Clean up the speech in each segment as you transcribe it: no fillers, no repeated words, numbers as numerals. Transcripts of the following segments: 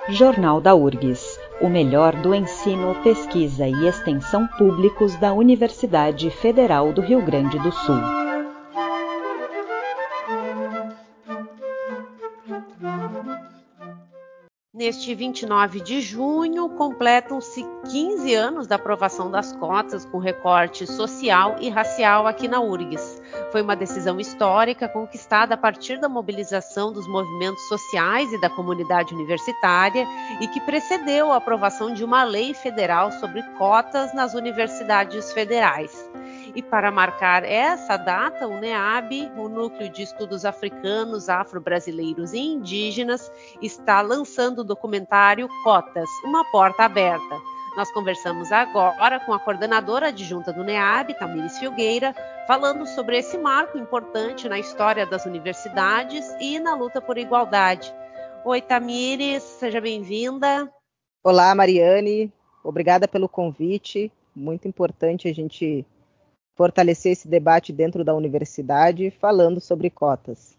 Jornal da URGS, o melhor do ensino, pesquisa e extensão públicos da Universidade Federal do Rio Grande do Sul. Neste 29 de junho, completam-se 15 anos da aprovação das cotas com recorte social e racial aqui na URGS. Foi uma decisão histórica conquistada a partir da mobilização dos movimentos sociais e da comunidade universitária e que precedeu a aprovação de uma lei federal sobre cotas nas universidades federais. E para marcar essa data, o NEAB, o Núcleo de Estudos Africanos, Afro-Brasileiros e Indígenas, está lançando o documentário Cotas, uma porta aberta. Nós conversamos agora com a coordenadora adjunta do NEAB, Tamires Filgueira, falando sobre esse marco importante na história das universidades e na luta por igualdade. Oi, Tamires, seja bem-vinda. Olá, Mariane, obrigada pelo convite. Muito importante a gente fortalecer esse debate dentro da universidade, falando sobre cotas.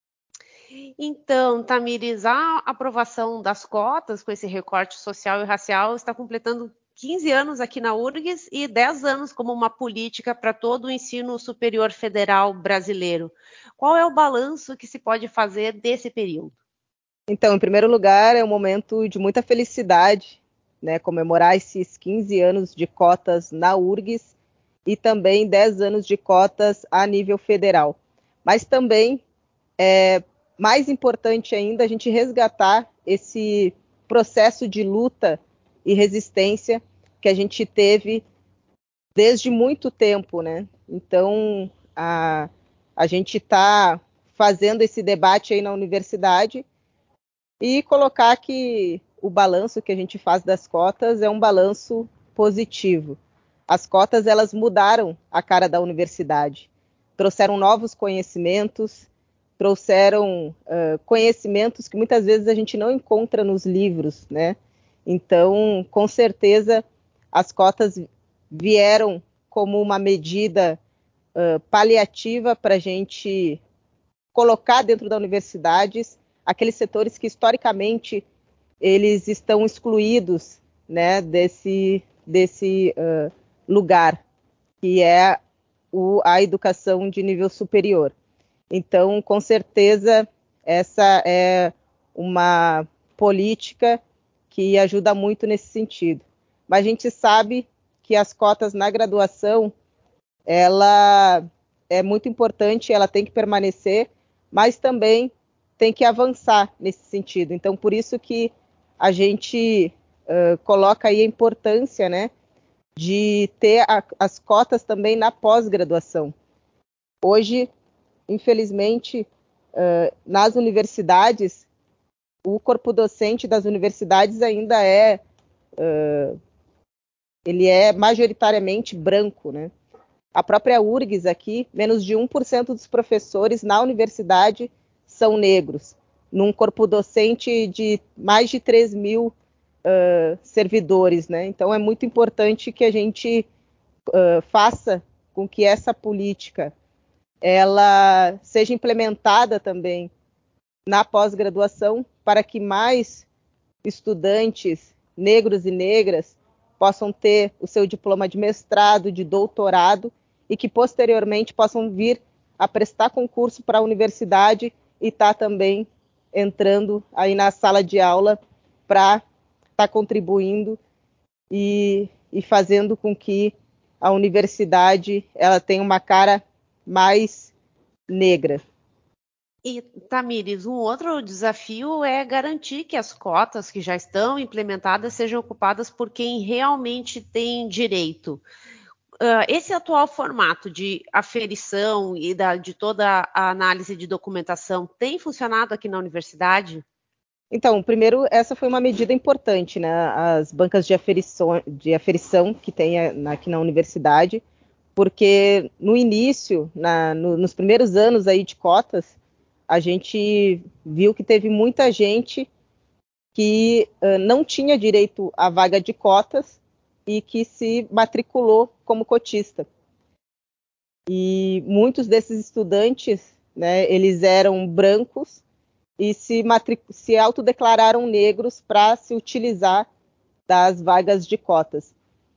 Então, Tamires, a aprovação das cotas com esse recorte social e racial está completando 15 anos aqui na URGS e 10 anos como uma política para todo o ensino superior federal brasileiro. Qual é o balanço que se pode fazer desse período? Então, em primeiro lugar, é um momento de muita felicidade, né, comemorar esses 15 anos de cotas na URGS e também 10 anos de cotas a nível federal. Mas também é mais importante ainda a gente resgatar esse processo de luta e resistência que a gente teve desde muito tempo, né? Então, a gente está fazendo esse debate aí na universidade e colocar que o balanço que a gente faz das cotas é um balanço positivo. As cotas, elas mudaram a cara da universidade, trouxeram novos conhecimentos, trouxeram conhecimentos que muitas vezes a gente não encontra nos livros, né? Então, com certeza, as cotas vieram como uma medida paliativa para a gente colocar dentro da universidade aqueles setores que, historicamente, eles estão excluídos, né, desse lugar, que é a educação de nível superior. Então, com certeza, essa é uma política que ajuda muito nesse sentido. Mas a gente sabe que as cotas na graduação, ela é muito importante, ela tem que permanecer, mas também tem que avançar nesse sentido. Então, por isso que a gente coloca aí a importância, né, de ter as cotas também na pós-graduação. Hoje, infelizmente, nas universidades, o corpo docente das universidades ainda ele é majoritariamente branco, né? A própria URGS aqui, menos de 1% dos professores na universidade são negros, num corpo docente de mais de 3 mil servidores, né? Então é muito importante que a gente faça com que essa política ela seja implementada também na pós-graduação para que mais estudantes negros e negras possam ter o seu diploma de mestrado, de doutorado e que posteriormente possam vir a prestar concurso para a universidade e estar também entrando aí na sala de aula para estar contribuindo e fazendo com que a universidade ela tenha uma cara mais negra. E, Tamires, um outro desafio é garantir que as cotas que já estão implementadas sejam ocupadas por quem realmente tem direito. Esse atual formato de aferição e de toda a análise de documentação tem funcionado aqui na universidade? Então, primeiro, essa foi uma medida importante, né? As bancas de aferição que tem aqui na universidade, porque no início, nos primeiros anos aí de cotas, a gente viu que teve muita gente que não tinha direito à vaga de cotas e que se matriculou como cotista. E muitos desses estudantes, né, eles eram brancos e se autodeclararam negros para se utilizar das vagas de cotas.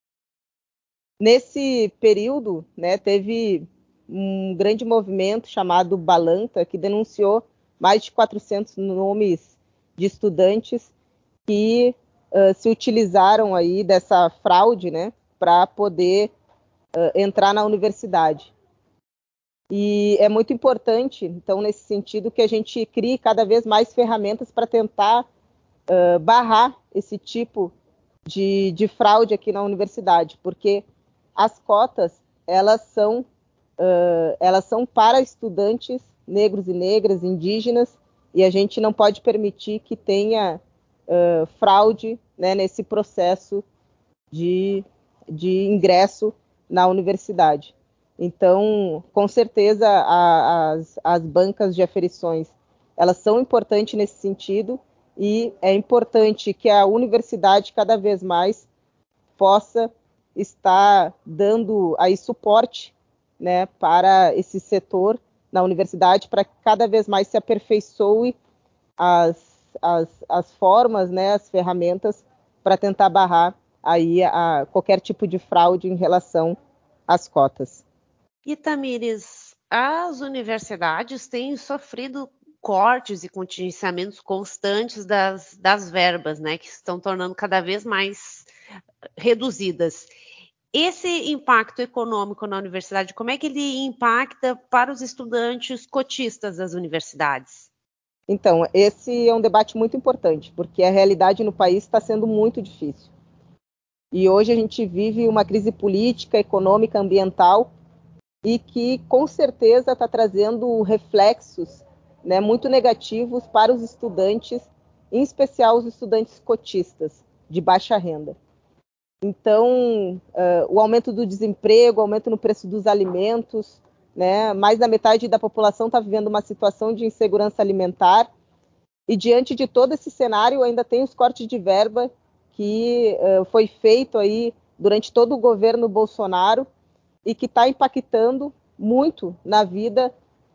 Nesse período, né, teve um grande movimento chamado Balanta, que denunciou mais de 400 nomes de estudantes que se utilizaram aí dessa fraude, né, para poder entrar na universidade. E é muito importante, então, nesse sentido, que a gente crie cada vez mais ferramentas para tentar barrar esse tipo de fraude aqui na universidade, porque as cotas, elas são para estudantes negros e negras, indígenas, e a gente não pode permitir que tenha fraude, né, nesse processo de ingresso na universidade. Então, com certeza, as bancas de aferições, elas são importantes nesse sentido, e é importante que a universidade cada vez mais possa estar dando aí suporte, né, para esse setor na universidade, para que cada vez mais se aperfeiçoe as formas, né, as ferramentas para tentar barrar aí qualquer tipo de fraude em relação às cotas. E, Tamires, as universidades têm sofrido cortes e contingenciamentos constantes das verbas, né, que estão tornando cada vez mais reduzidas. Esse impacto econômico na universidade, como é que ele impacta para os estudantes cotistas das universidades? Então, esse é um debate muito importante, porque a realidade no país está sendo muito difícil. E hoje a gente vive uma crise política, econômica, ambiental, e que com certeza está trazendo reflexos, né, muito negativos para os estudantes, em especial os estudantes cotistas de baixa renda. Então, o aumento do desemprego, o aumento no preço dos alimentos, né, mais da metade da população está vivendo uma situação de insegurança alimentar, e diante de todo esse cenário ainda tem os cortes de verba que foi feito aí durante todo o governo Bolsonaro, e que está impactando muito na vida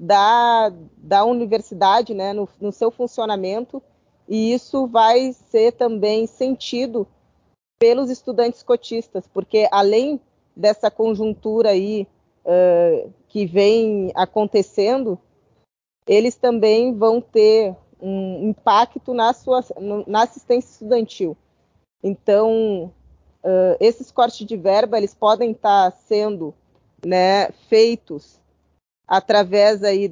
da universidade, né, no seu funcionamento, e isso vai ser também sentido pelos estudantes cotistas, porque além dessa conjuntura aí que vem acontecendo, eles também vão ter um impacto na assistência estudantil. Então, esses cortes de verba, eles podem estar sendo, né, feitos através aí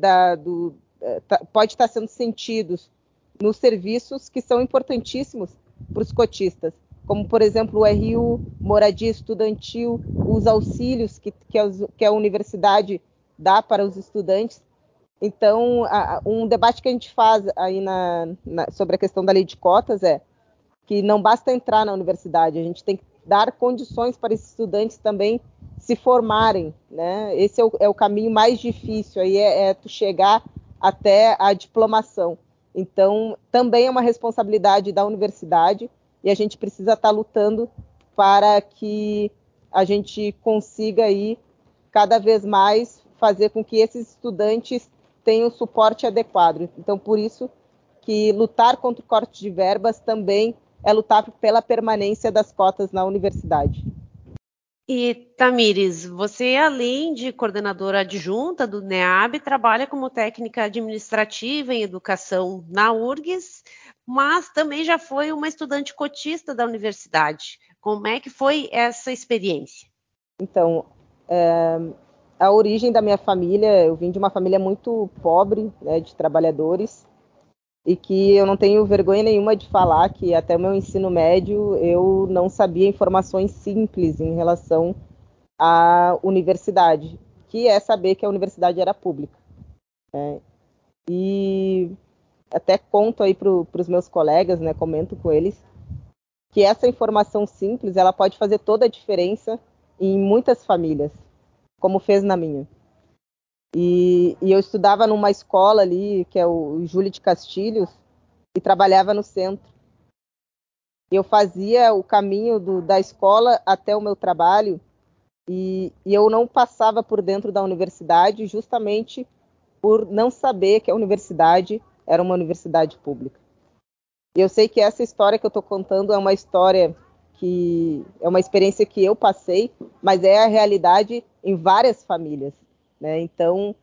pode estar sendo sentidos nos serviços que são importantíssimos para os cotistas, como, por exemplo, o RU, moradia estudantil, os auxílios que a universidade dá para os estudantes. Então, um debate que a gente faz aí sobre a questão da lei de cotas é que não basta entrar na universidade, a gente tem que dar condições para esses estudantes também se formarem, né? Esse é o caminho mais difícil, aí tu chegar até a diplomação. Então, também é uma responsabilidade da universidade, e a gente precisa estar lutando para que a gente consiga aí cada vez mais fazer com que esses estudantes tenham o suporte adequado. Então, por isso que lutar contra o corte de verbas também é lutar pela permanência das cotas na universidade. E, Tamires, você, além de coordenadora adjunta do NEAB, trabalha como técnica administrativa em educação na URGS, mas também já foi uma estudante cotista da universidade. Como é que foi essa experiência? Então, a origem da minha família, eu vim de uma família muito pobre, né, de trabalhadores, e que eu não tenho vergonha nenhuma de falar que até o meu ensino médio eu não sabia informações simples em relação à universidade, que é saber que a universidade era pública. E até conto aí para os meus colegas, né, comento com eles, que essa informação simples ela pode fazer toda a diferença em muitas famílias, como fez na minha. E eu estudava numa escola ali, que é o Júlio de Castilhos, e trabalhava no centro. Eu fazia o caminho da escola até o meu trabalho, e eu não passava por dentro da universidade justamente por não saber que a universidade era uma universidade pública. E eu sei que essa história que eu estou contando é uma história que é uma experiência que eu passei, mas é a realidade em várias famílias, né? Então,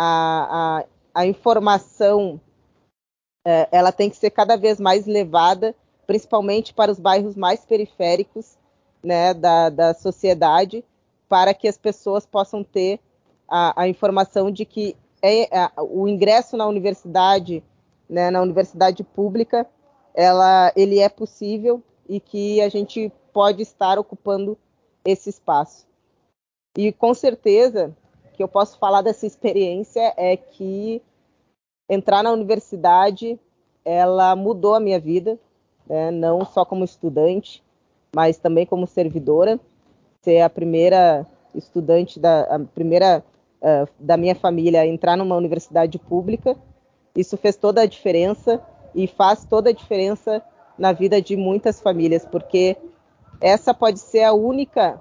a informação ela tem que ser cada vez mais levada, principalmente para os bairros mais periféricos, né, da sociedade, para que as pessoas possam ter a informação de que o ingresso na universidade, né, na universidade pública, ele é possível e que a gente pode estar ocupando esse espaço. E com certeza que eu posso falar dessa experiência é que entrar na universidade, ela mudou a minha vida, né? Não só como estudante, mas também como servidora. Ser a primeira estudante, a primeira da minha família a entrar numa universidade pública, isso fez toda a diferença e faz toda a diferença na vida de muitas famílias, porque essa pode ser a única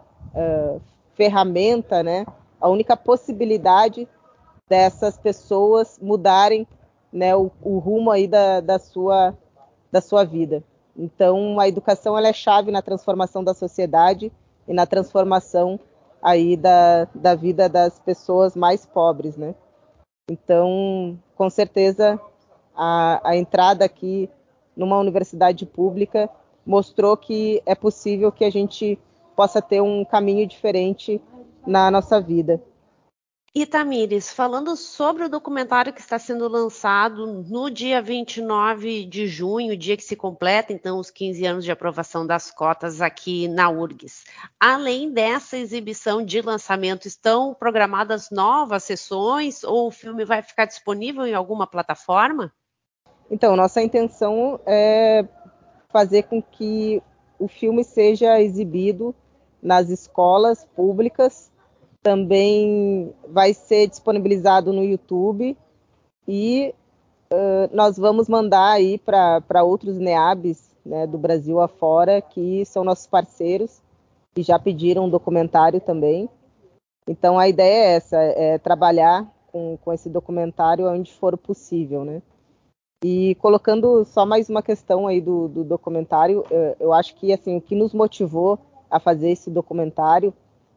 ferramenta, né? A única possibilidade dessas pessoas mudarem, né, o rumo aí da sua vida. Então, a educação ela é chave na transformação da sociedade e na transformação aí da vida das pessoas mais pobres, né? Então, com certeza, a entrada aqui numa universidade pública mostrou que é possível que a gente possa ter um caminho diferente na nossa vida. E Tamires, falando sobre o documentário que está sendo lançado no dia 29 de junho, dia que se completa, então, os 15 anos de aprovação das cotas aqui na URGS. Além dessa exibição de lançamento, estão programadas novas sessões ou o filme vai ficar disponível em alguma plataforma? Então, nossa intenção é fazer com que o filme seja exibido nas escolas públicas. Também vai ser disponibilizado no YouTube e nós vamos mandar aí para outros NEABs, né, do Brasil afora, que são nossos parceiros e já pediram um documentário também. Então a ideia é essa, é trabalhar com esse documentário onde for possível, né? E colocando só mais uma questão aí do documentário, eu acho que assim, o que nos motivou a fazer esse documentário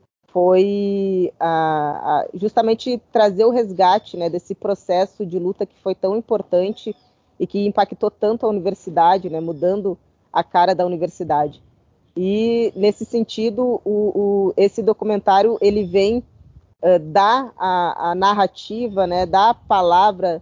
foi justamente trazer o resgate, né, desse processo de luta que foi tão importante e que impactou tanto a universidade, né, mudando a cara da universidade. E, nesse sentido, esse documentário ele vem dar a narrativa, né, dar a palavra,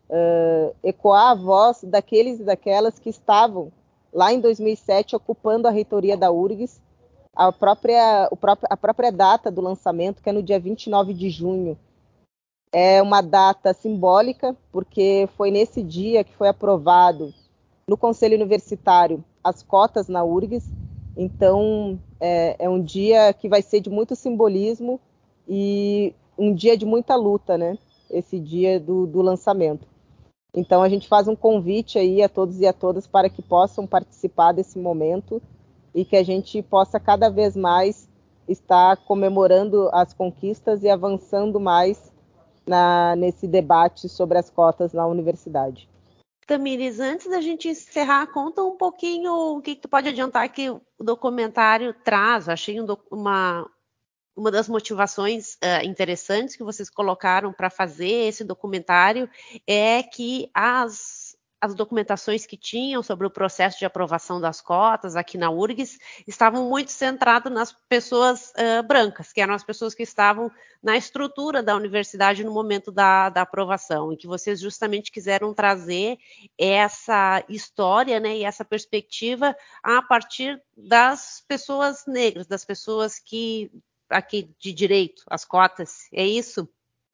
ecoar a voz daqueles e daquelas que estavam lá em 2007 ocupando a reitoria da URGS, a própria data do lançamento, que é no dia 29 de junho. É uma data simbólica, porque foi nesse dia que foi aprovado no Conselho Universitário as cotas na URGS. Então, é um dia que vai ser de muito simbolismo e um dia de muita luta, né? Esse dia do lançamento. Então, a gente faz um convite aí a todos e a todas para que possam participar desse momento e que a gente possa cada vez mais estar comemorando as conquistas e avançando mais nesse debate sobre as cotas na universidade. Tamires, antes da gente encerrar, conta um pouquinho o que tu pode adiantar que o documentário traz. Eu achei uma das motivações interessantes que vocês colocaram para fazer esse documentário é que as documentações que tinham sobre o processo de aprovação das cotas aqui na URGS estavam muito centradas nas pessoas brancas, que eram as pessoas que estavam na estrutura da universidade no momento da aprovação, e que vocês justamente quiseram trazer essa história, né, e essa perspectiva a partir das pessoas negras, das pessoas que aqui de direito, as cotas, é isso?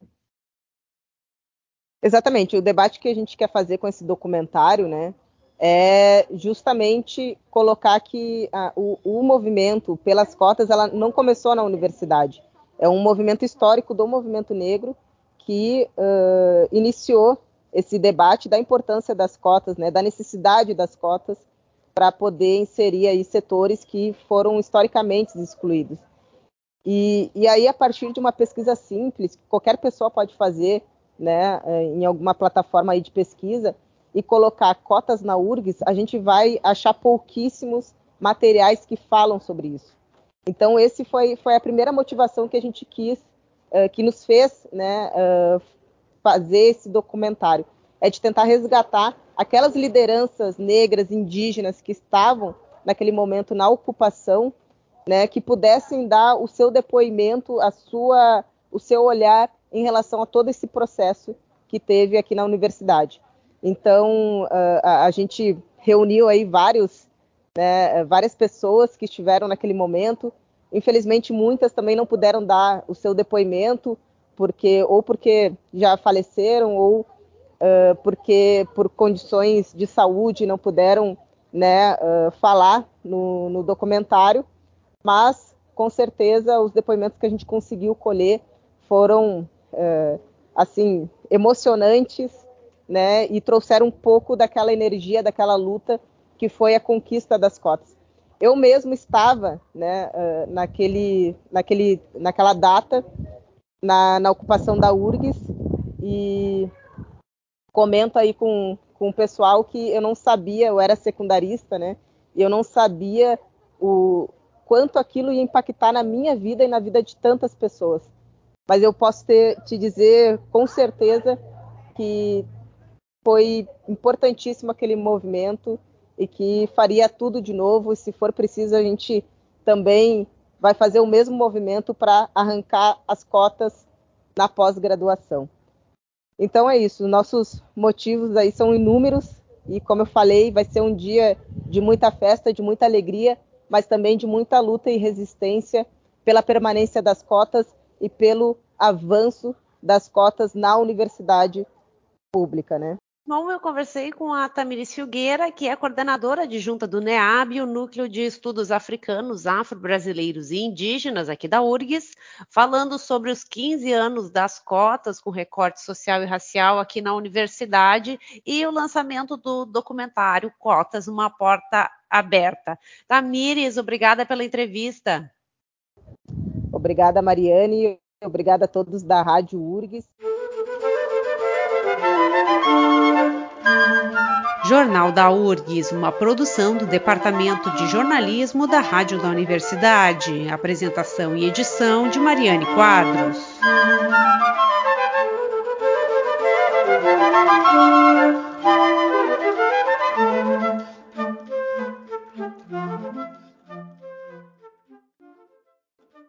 Exatamente, o debate que a gente quer fazer com esse documentário, né, é justamente colocar que o movimento pelas cotas, ela não começou na universidade, é um movimento histórico do movimento negro que iniciou esse debate da importância das cotas, né, da necessidade das cotas para poder inserir aí setores que foram historicamente excluídos. E aí, a partir de uma pesquisa simples, que qualquer pessoa pode fazer, né, em alguma plataforma aí de pesquisa, e colocar cotas na URGS, a gente vai achar pouquíssimos materiais que falam sobre isso. Então, esse foi a primeira motivação que a gente quis, que nos fez, né, fazer esse documentário, é de tentar resgatar aquelas lideranças negras, indígenas que estavam naquele momento na ocupação, né, que pudessem dar o seu depoimento, o seu olhar em relação a todo esse processo que teve aqui na universidade. Então, a gente reuniu aí várias pessoas que estiveram naquele momento. Infelizmente, muitas também não puderam dar o seu depoimento, porque já faleceram, ou porque por condições de saúde não puderam, né, falar no documentário, mas com certeza os depoimentos que a gente conseguiu colher foram assim, emocionantes, né, e trouxeram um pouco daquela energia, daquela luta que foi a conquista das cotas. Eu mesmo estava, né, naquela data na ocupação da URGS, e comento aí com o pessoal que eu não sabia, eu era secundarista, né, e eu não sabia o quanto aquilo ia impactar na minha vida e na vida de tantas pessoas. Mas eu posso te dizer com certeza que foi importantíssimo aquele movimento e que faria tudo de novo, e se for preciso a gente também vai fazer o mesmo movimento para arrancar as cotas na pós-graduação. Então é isso, nossos motivos aí são inúmeros e, como eu falei, vai ser um dia de muita festa, de muita alegria, mas também de muita luta e resistência pela permanência das cotas e pelo avanço das cotas na universidade pública, né? Bom, eu conversei com a Tamires Filgueira, que é coordenadora adjunta do NEAB, o Núcleo de Estudos Africanos, Afro-Brasileiros e Indígenas, aqui da URGS, falando sobre os 15 anos das cotas com recorte social e racial aqui na universidade e o lançamento do documentário Cotas, uma porta aberta. Tamires, obrigada pela entrevista. Obrigada, Mariane, obrigada a todos da Rádio URGS. Jornal da URGS, uma produção do Departamento de Jornalismo da Rádio da Universidade. Apresentação e edição de Mariane Quadros.